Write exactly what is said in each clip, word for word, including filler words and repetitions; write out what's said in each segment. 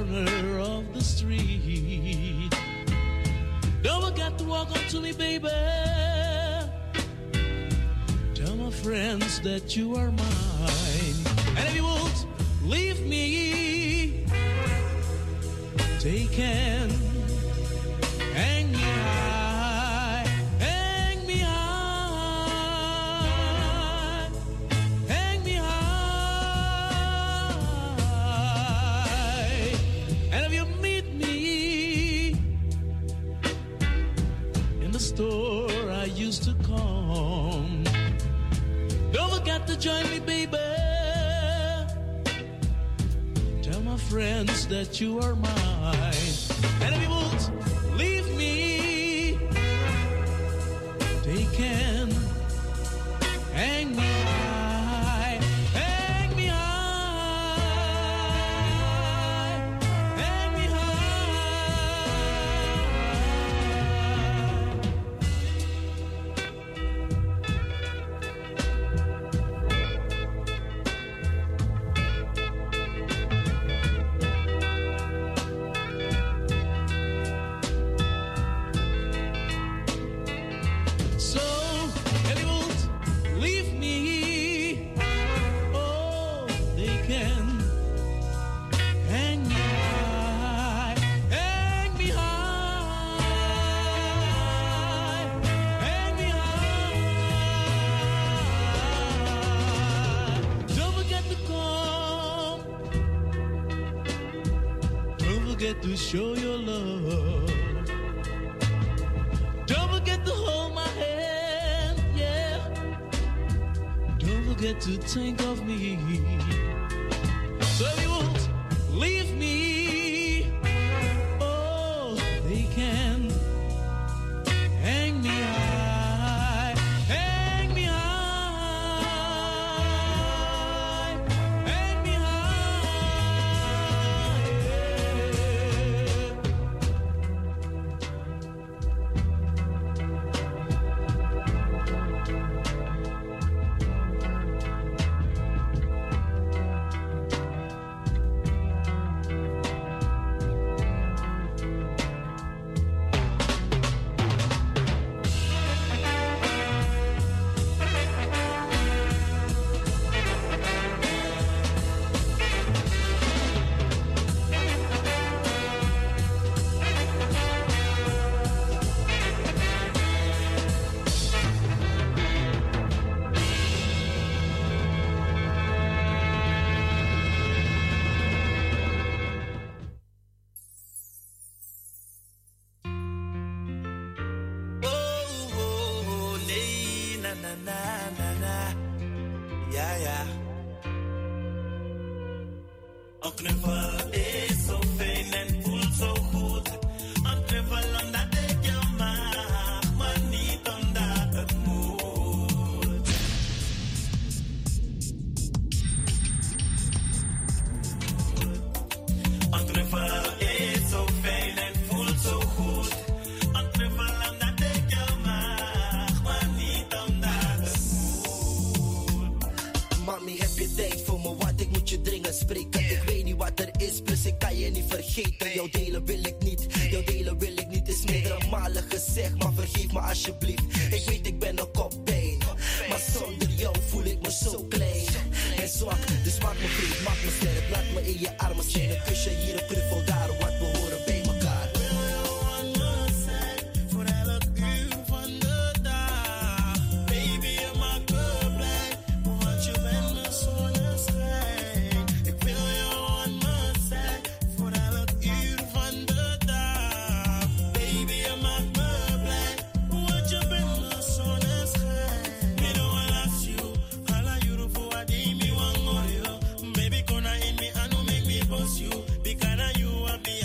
corner of the street. Don't forget to walk on to me, baby. Tell my friends that you are mine. And if you won't leave me, take hand, hang me high, hang me high, hang me high. And if you meet me in the store I used to come, don't forget to join me, baby. Tell my friends that you are mine. And if you won't leave me, take hand, hang me high, hang me high, hang me to show your love. Don't forget to hold my hand, yeah. Don't forget to think of me. So if you won't leave me, oh, they can hang me high, hang me high, hang me you, because you are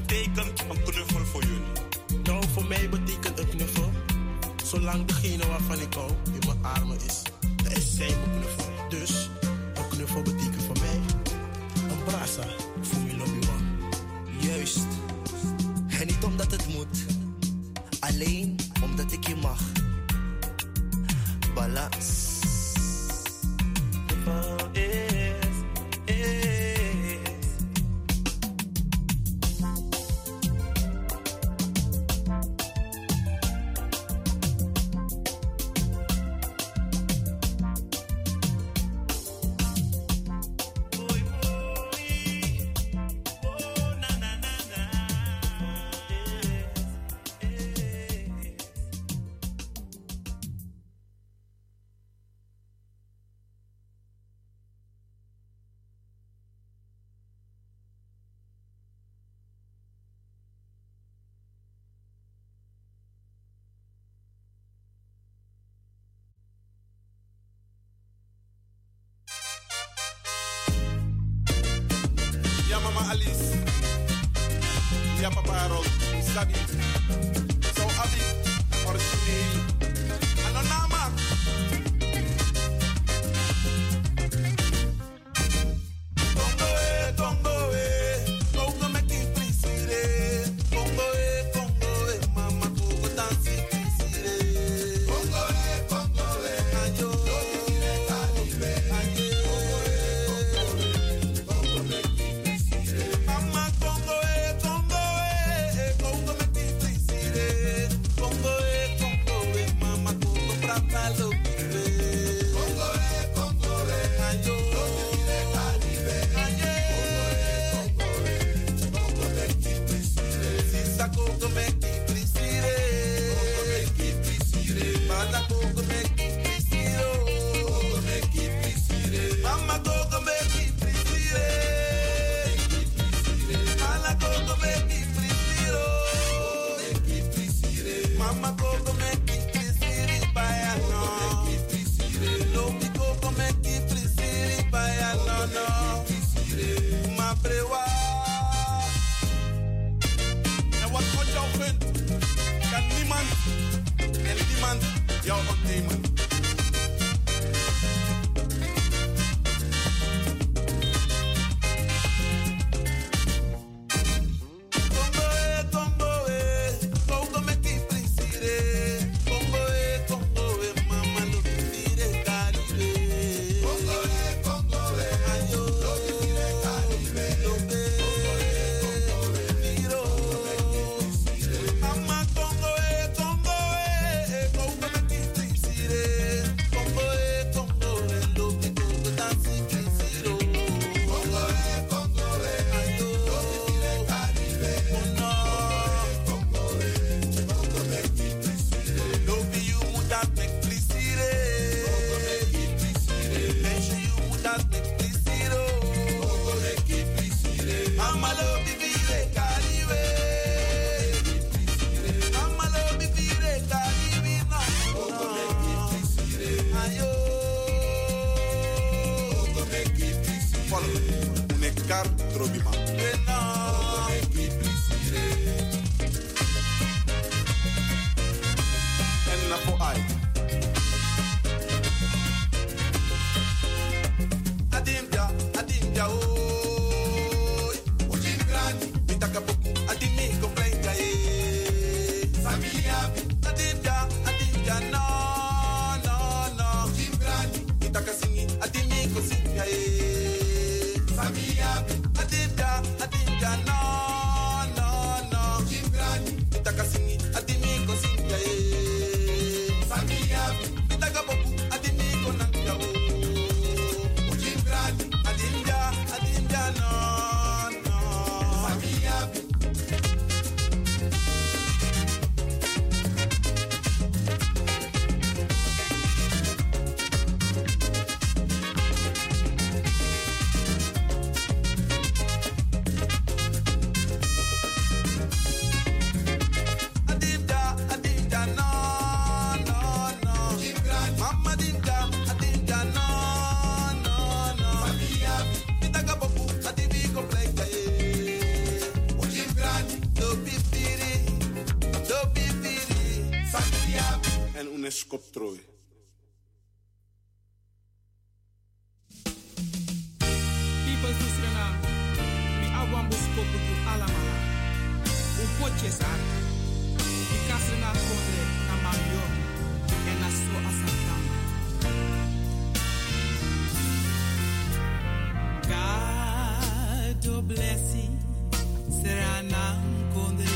betekent een knuffel voor jullie? Nou, voor mij betekent een knuffel, zolang degene waarvan ik hou in mijn armen is, dat is zijn knuffel. Dus, een knuffel betekent voor mij een brasa voor mijn lobby one. Juist. En niet omdat het moet, alleen omdat ik je mag. Balans. Alice, ja papa Harold, Sabi, zo Abi, origineel, Anonama. Congo eh, Congo eh, Congo me ki prisire, Congo eh, Congo eh, mama Congo dansi prisire. Congo eh, Congo eh, ayo, lo dire Caribe, ayo, Congo eh, Congo me ki prisire. Mama Congo eh, Congo eh, Congo me ki prisire, Congo eh, Congo eh, mama Congo prata lo dire. Congo eh, Congo eh, ayo, lo dire Caribe, ayo, Congo eh, Congo me ki prisire. Sisa Congo me ki prisire, Congo me ki prisire. Bala Congo me ki prisire, Congo me ki prisire. Mama Congo me ki prisire, Bala Congo me ki prisire, Congo me ki prisire. Mama Congo me ki prisire, baya no. Lobi Congo me ki prisire, baya no no. Ma brewa. En wat God jou gunt, kan niemand en niemand jou ontnemen. Congo eh, Congo eh, Congo me ki prisire, Congo eh, Congo eh, mama lo dire Caribe. Congo eh, Congo eh, ayo, lo dire Caribe. Lobe, miro, mama Congo eh, Congo eh, Congo me ki prisire, Congo eh, Congo eh, lobe Congo dansi prisire. Congo eh, Congo eh, ayo, lo dire Caribe. Mono, Congo eh, Congo me ki prisire. Lobe you moet dat me prisire, Congo me ki prisire. Meisje you moet dat me prisire, Congo me ki prisire. Mama lobe vire Caribe, mama lobe vire Caribe no. Congo me ki prisire, ayo, Congo me ki prisire. Follow, unekar trobima. No, Congo me ki prisire. En na po ay. Adimja, adimja, oy. Ujin grani, mitaka buku, adimi komplenta eh. Samia, adimja, adimja, no, no, no. Ujin grani, mitaka singi, adimi kosinga eh. Samia, adimja, een skoptrooi. People to Suriname, mi awambu skopu tu alamala. Un poche sar. Mi kasrena kondre na mamyo en na so asantang. God bless you, serana kondre.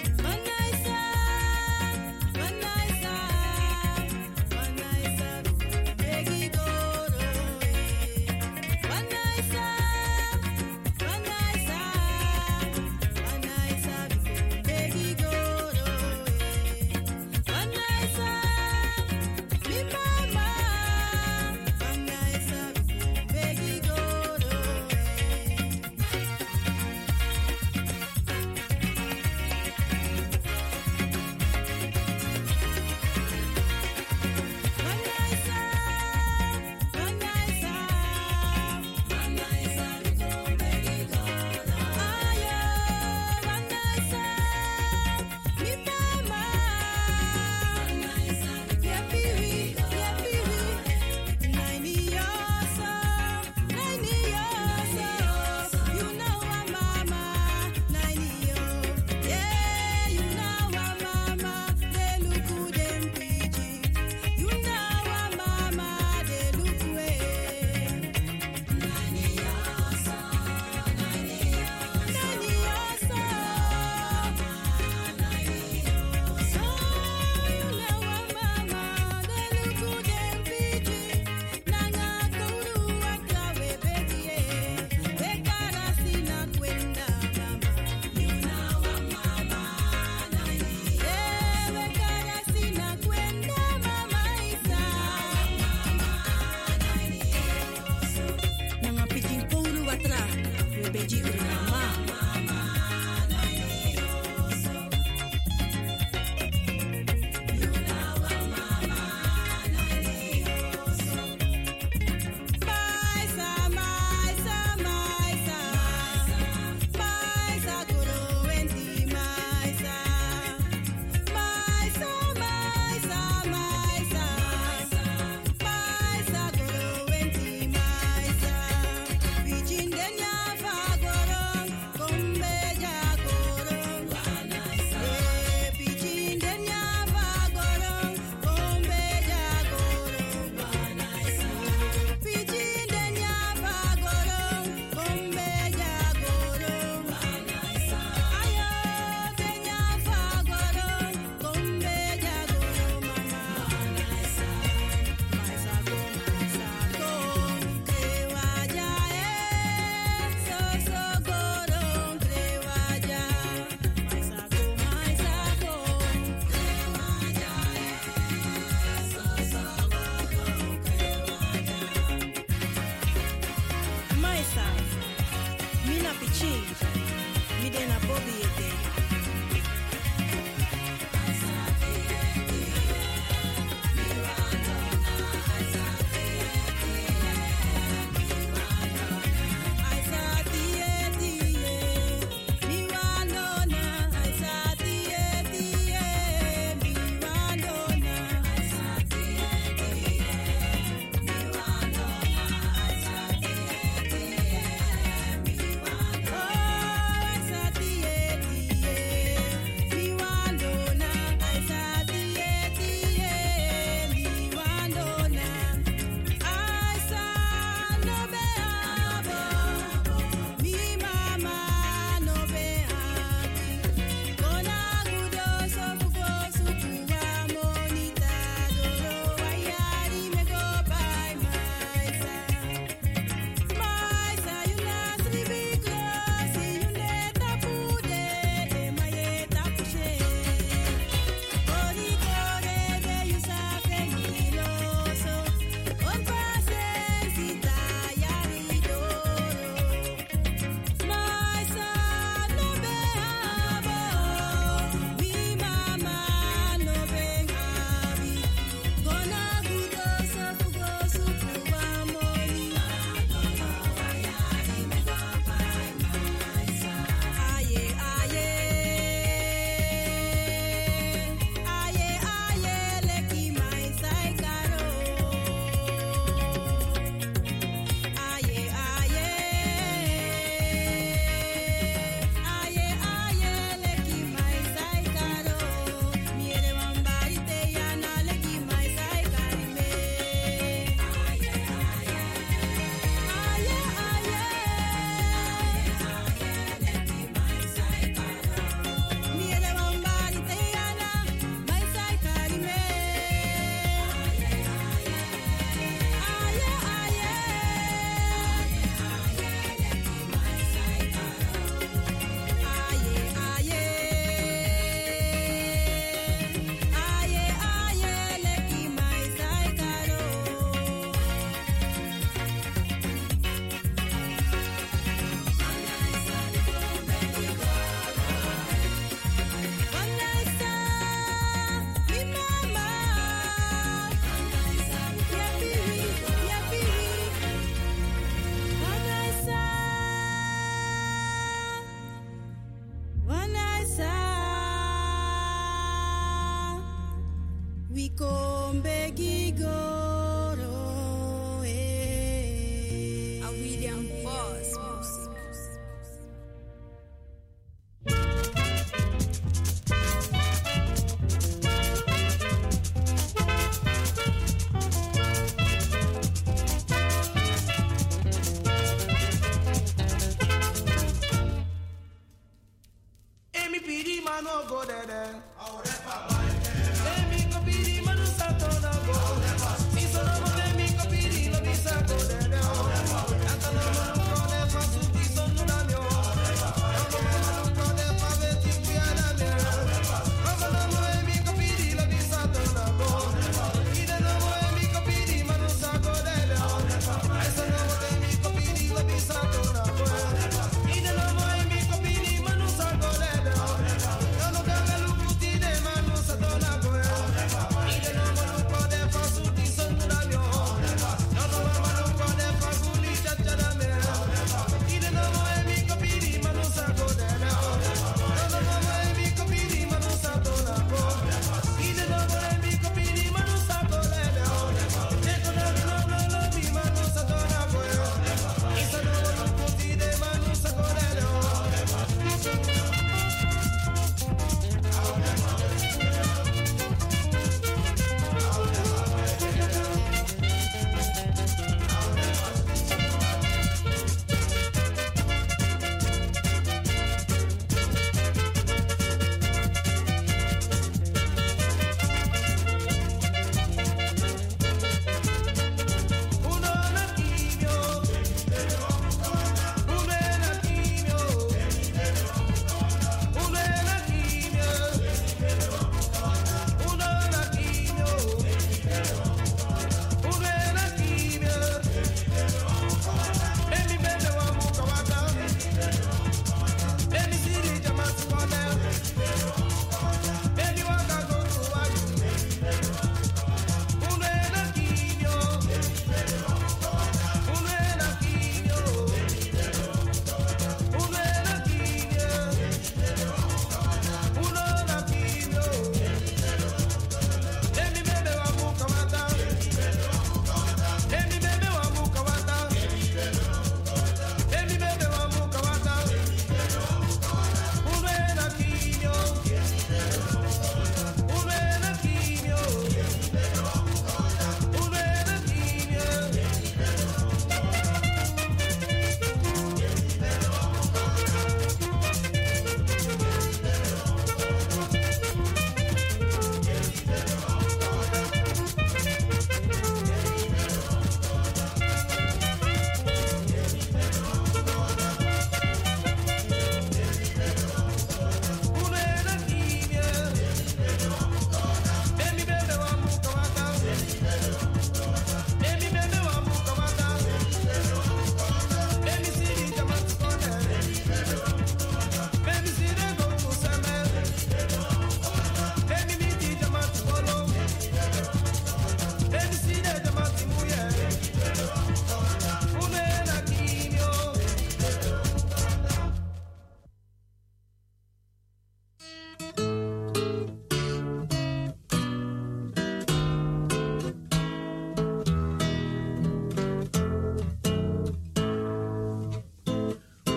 Manaisa, Manaisa, Manaisa.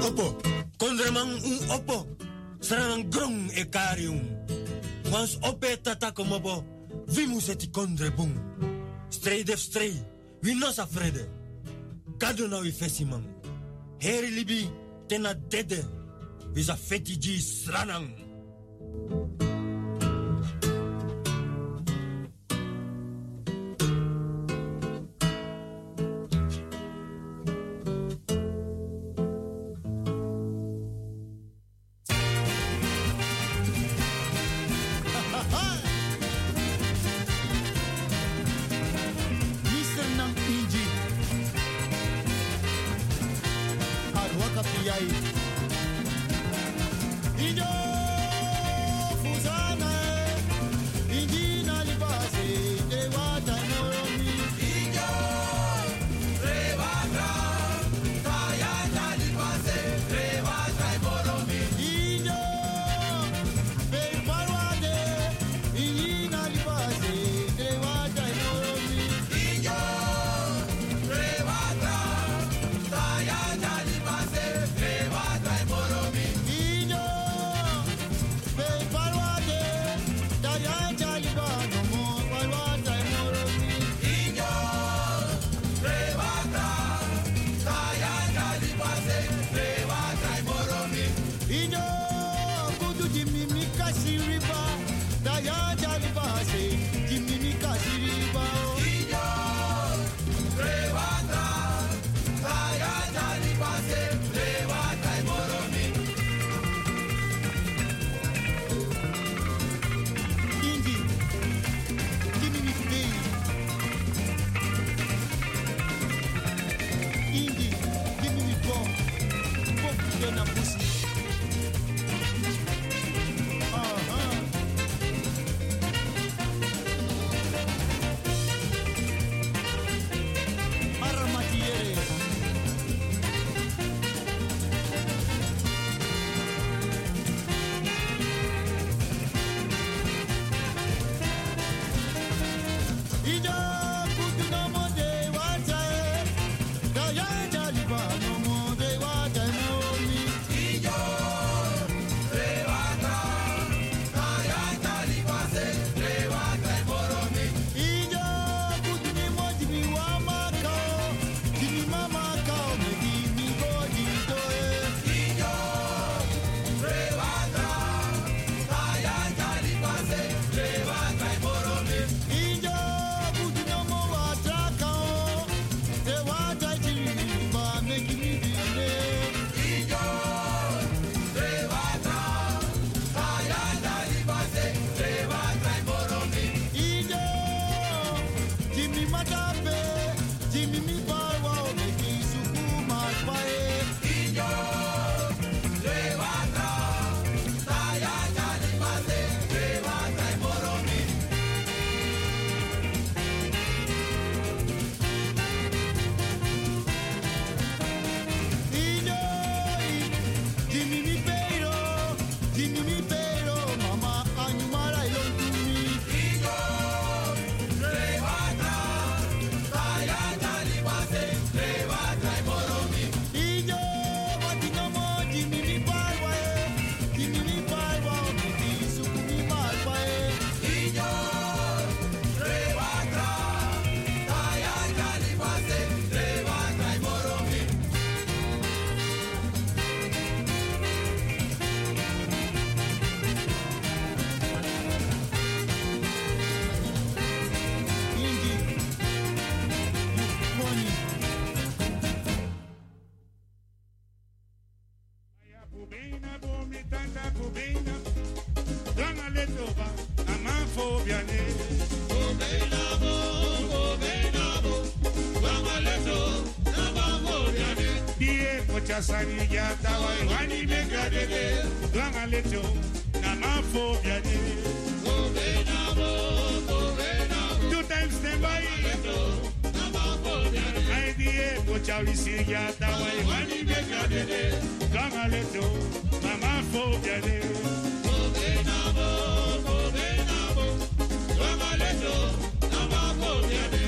opo. Kondremang un opo. Sranang grong e karium. Wans ope tata komobo. Vimu seti kondrebung. Strei def strei. We no sa frede. Kado na we fesimang. Heri libi tena dede. We sa fetiji sranang.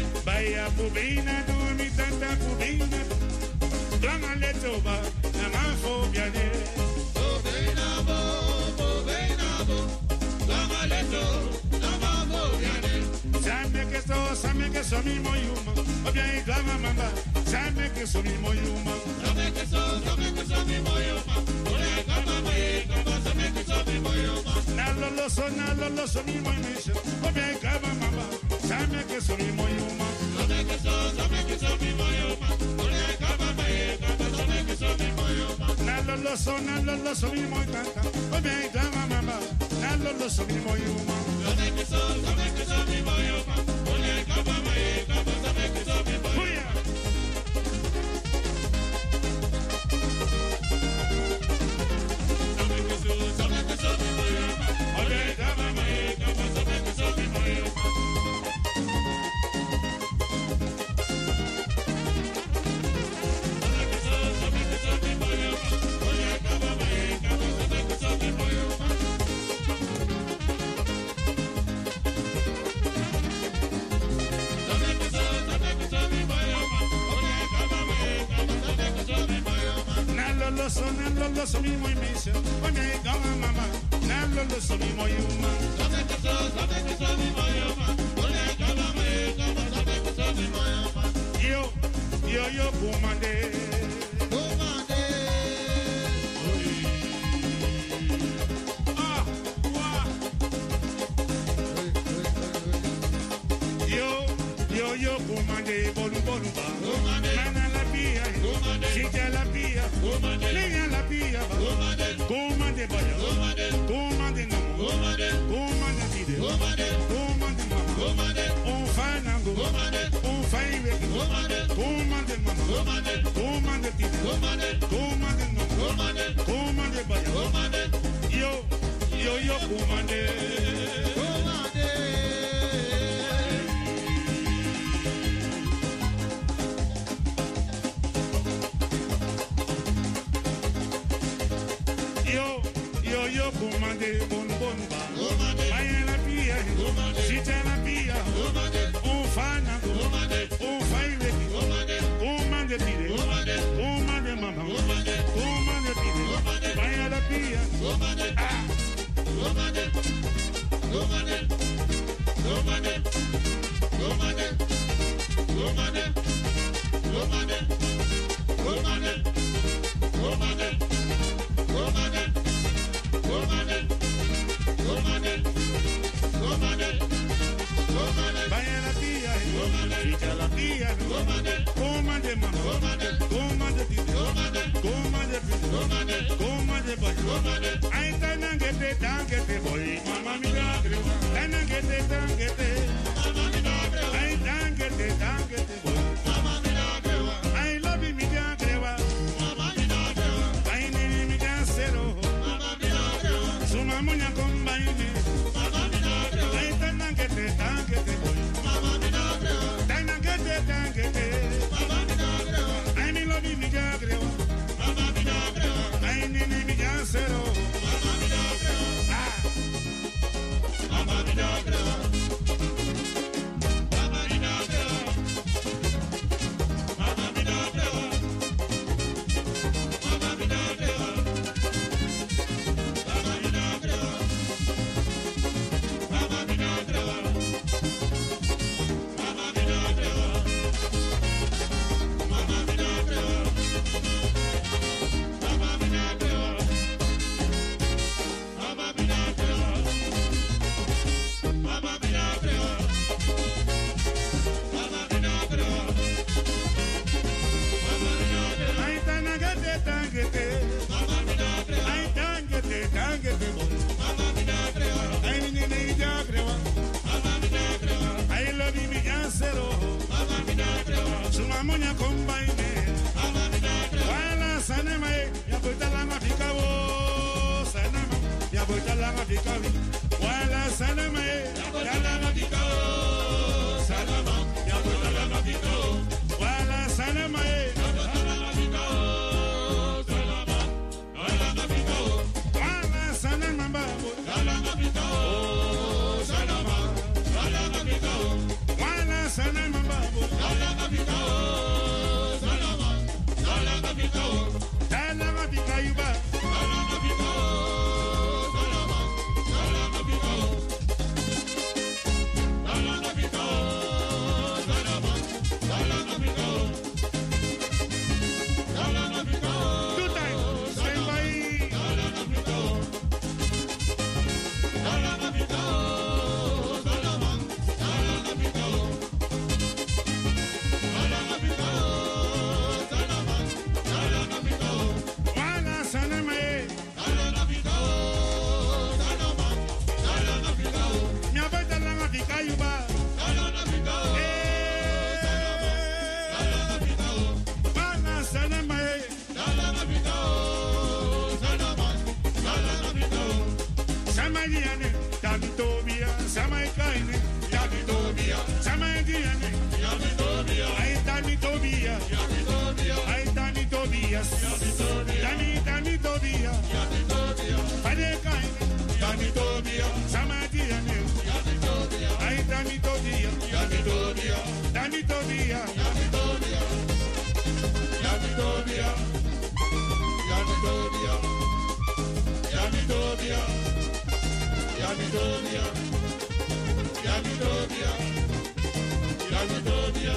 Baya pubina, do mi tanta pubina, clama leto ba, fobiane. Bobenabo, bobenabo, lamaleto, lamabobiane. Sabe que so, sabe que so mi moyuma, obia y clama mamba. Sabe que so mi moyuma, sabe que so, sabe que so mi moyuma. Ole kama mai, kama sabe que so mi moyuma. Na lo lo so, na lo lo so mi moymisha, obia y clama mamba. Sabe que so mi moyuma, sabe que so, sabe que so mi moyuma. Ole kama mai, kama sabe que so mi moyuma. Na lo lo so, na lo lo so mi moytanta, obia y clama mamba. Na lo lo so mi moyuma, sabe que so, sabe que so mi moyuma. Ole kama mai, kama sabe que so mi moyuma. Lo so, na lo so mi moymisha, obia y clama mamba. Na lo lo so mi moyuma, sabe que so, sabe que so mi moyuma. Ole kama mai, kama sabe que so mi moyuma. yo, yo yo kumande. Kumande. Ah, wa. Yo, yo yo kumande, bolu bolu ba. Mana la pia, chica la pia, niña la pia ba. Kumande baya, kumande no, kumande tide, kumande mama, un fanango, un faiwe, kumande mama, kumande tide, kumande no, kumande baya. Yo, yo yo kumande. Yo, yo, yo, comandé, bon, bon, ba. Vaya la pia, si te la pia, un fana, un faile, comandé pide, comandé mama, comandé pide, vaya la pia, ah. Comandé, comandé, comandé, comandé, comandé, comandé, comandé, comandé. Comandé, comandé, comandé, comandé, comandé. Vaya la tía, chica la tía, comandé mama, comandé tía, comandé comandé, comandé boy, ay tanangete, tangete boy, mama milagro, tanangete, tangete, Mama milagro, ay tangete, tangete boy, mama milagro, ay love me milagro, mama milagro, ay nini mi cero, mama milagro, su mamuña con baile, mama milagro, ay tanangete, tangete boy, mama milagro, tanangete, tangete, mama milagro, ay mi love me milagro, mama milagro, ay nini mi cero, mama milagro, ah, mama milagro, mama milagro, mama milagro, mama milagro, mama milagro, mama milagro, mama milagro, mama milagro, mama milagro, mama milagro, mama milagro, mama milagro, mama milagro, ay tanangete, tangete, mama milagro, ay tangete, tangete boy, mama milagro, ay nini mi milagro, mama milagro, ay love me cero, mama milagro, su mamuña con baile, mama milagro, wala sanema ya boita la mafika wo, sanema ya boita la mafika wi, wala sanema ya la mafika wo, sanema ya boita la mafika wo, wala sanema wala sanema babo, wala sanema babo, dala mafika Yes. Dami, dami todia. Fade kai. Dami todia. Samadia ne. Ay, dami todia. Dami todia. Dami todia. Dami todia. Dami todia. Dami todia. Dami todia. Dami todia. Dami todia. Dami todia.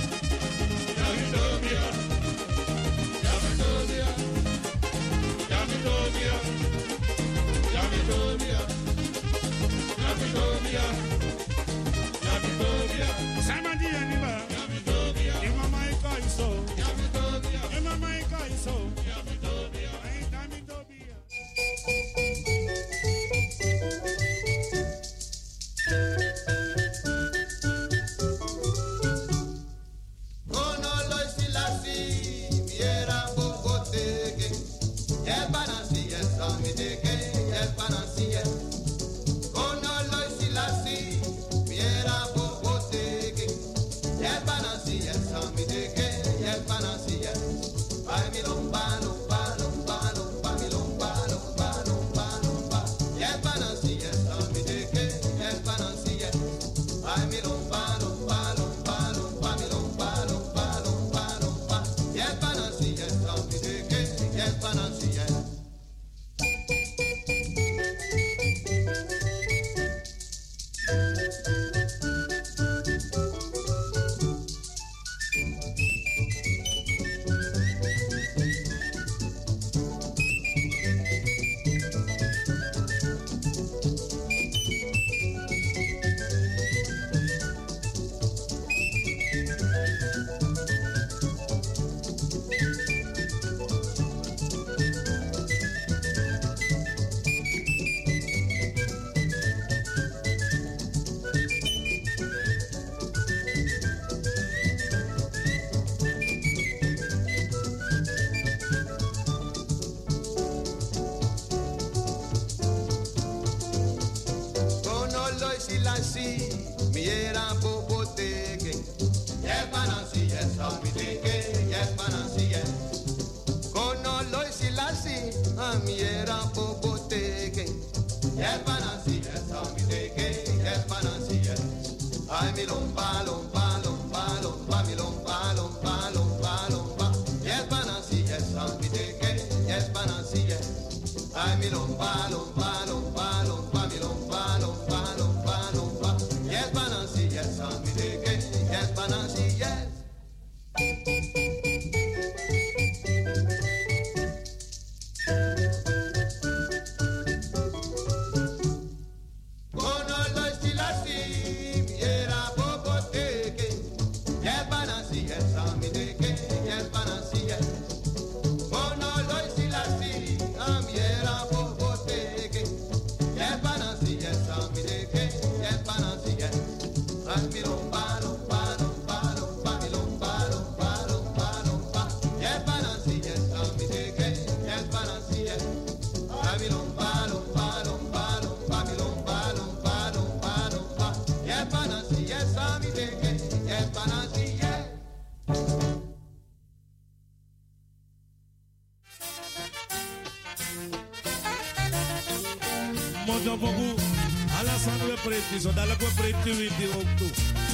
Mojo Bogu, Alassane Preti, so dala ko Preti witi okto.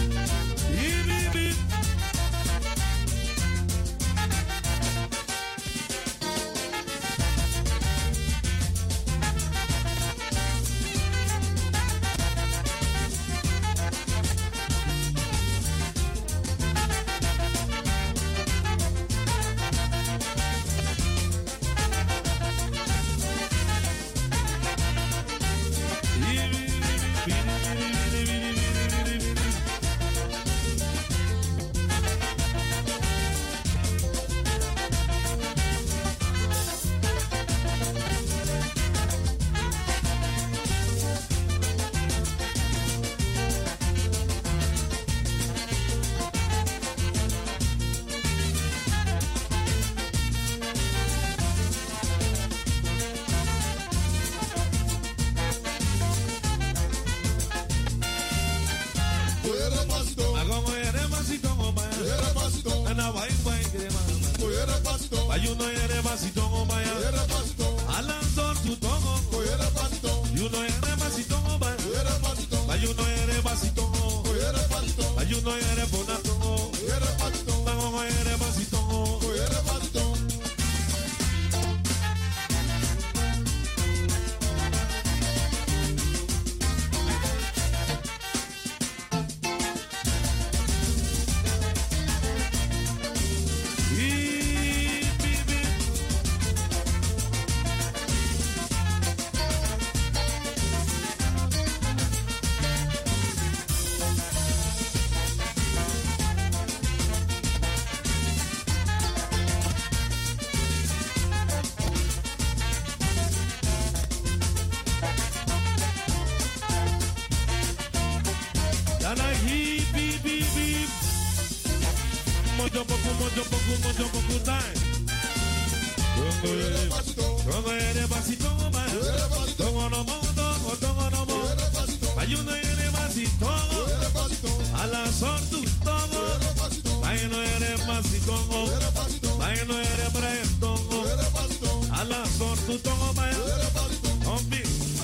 Ibi Era pasito, and I wine wine, But you know you're Basitongo, Maya. Alanzon to Tongo. You know you're Basitongo, Maya. But you know you're Basitongo. But you know you're Bonatongo. Tango, you're Basitongo. Mojo poku, mojo poku, mojo poku time. Tongo ere basitongo ma. Tongo no mo, tongo, tongo no mo. Ayuno ere basitongo. Ala sortu tongo. Ayuno ere basitongo. Ayuno ere braentongo. Ala sortu tongo ma. Ombi.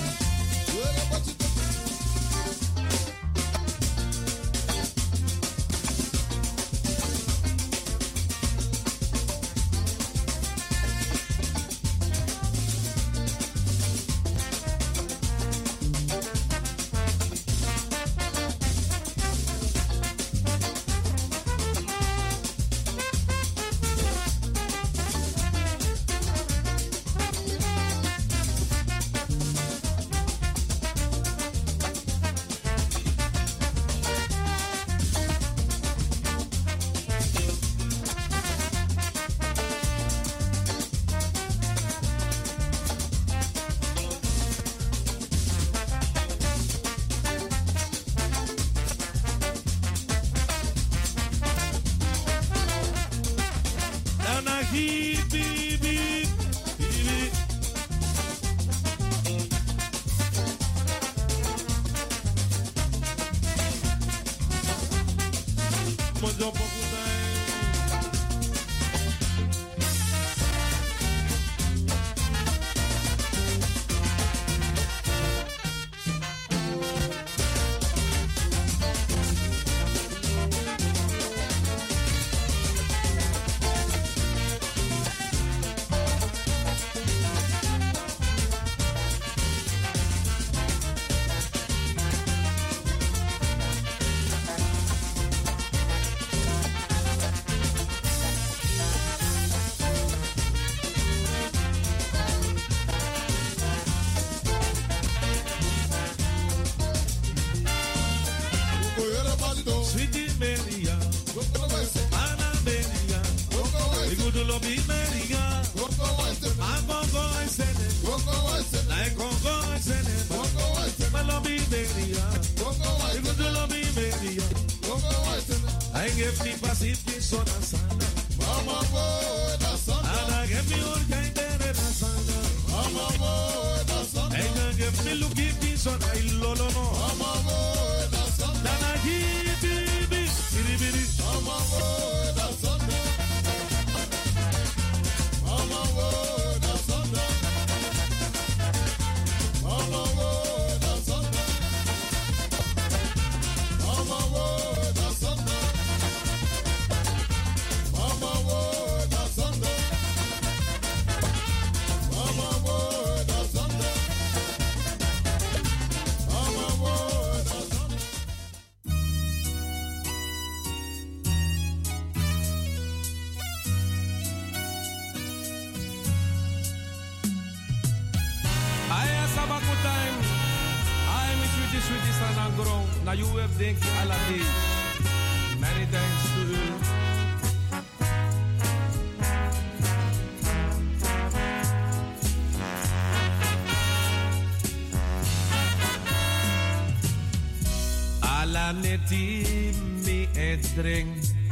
Neti mi edring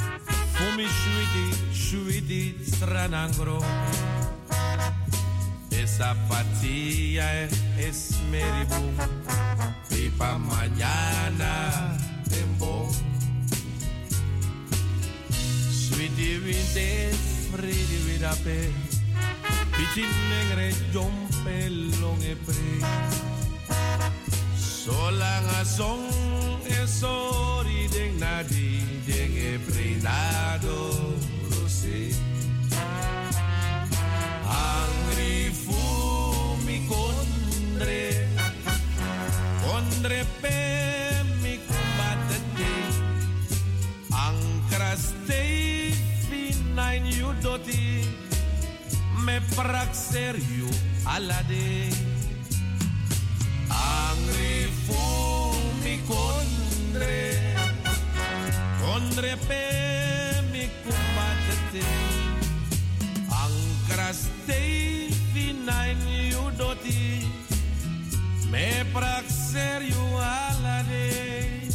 Fumi shuidi, shuidi stranangro Esa patia es meribum Pipa mañana tembo Sweetie windes fredi vidape. Pichinengre jompe long e pre. Solang a song e sorry ding nadi ding e pre nado rose. Angri fu mi condre condre pe mi combattete ancra stay fine you doti me prak serio alade angri fu mi condre condre pe mi combattete ancra stay fine you doti me prak serio alade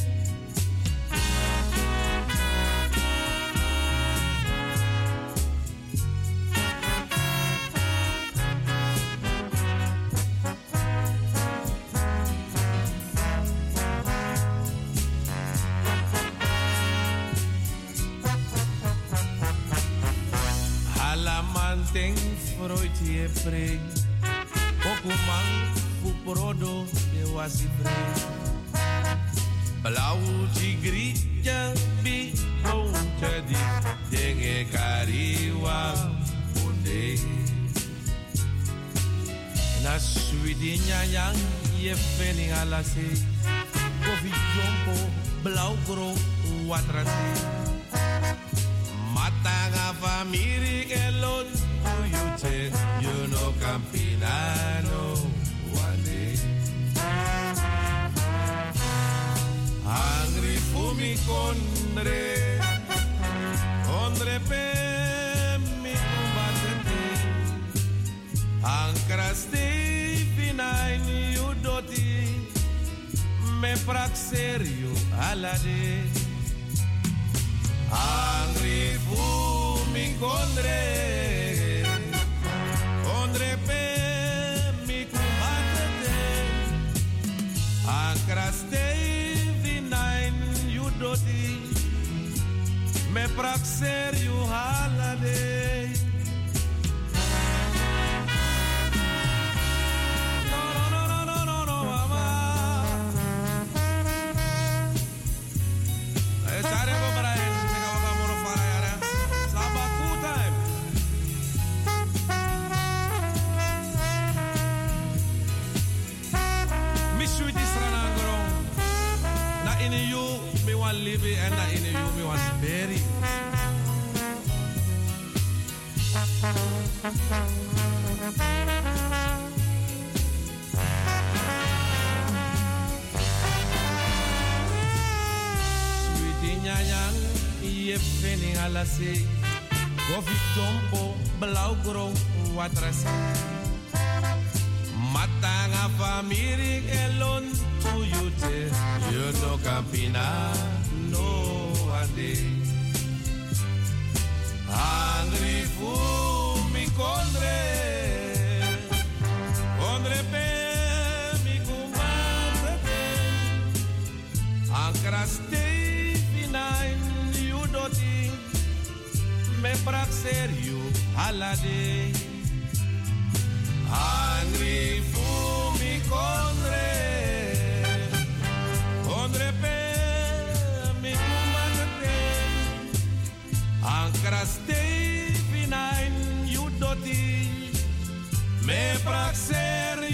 Ting Freud je pre Pokumang Puprodo de wasifre Blau tigri Jambi Bong jadi Denge kariwa Bunde Na suidinya yang Ye fening alase Kofi jompo Blau gro Watrase Matanga famiri elon you te, you know campinano one day. Angry fumi condre, condre pe mi combattente. Ancra stay fine you doti, me prak serio alade. Angry fumi condre. Ondre pe mi combattete Ancra stay vinain you doti Me prak serio halade No, no, no, no, no, no, no, mama E sare ko para e Sika waka moro para yara Saba cool time Sweet is ranangro. Na in you me want live and na in you me want bury. Sweet nyanyang ye fening alase. Kofi tompo blau gro watrase. Matanga famiri elon to you te you no campina no ade angry fu mi condre condre pe mi combattete ancra stay fine you doti me prak serio alade Angry fumi condre Condre pe mi combattete Ancra stay fine you doti Me prak serio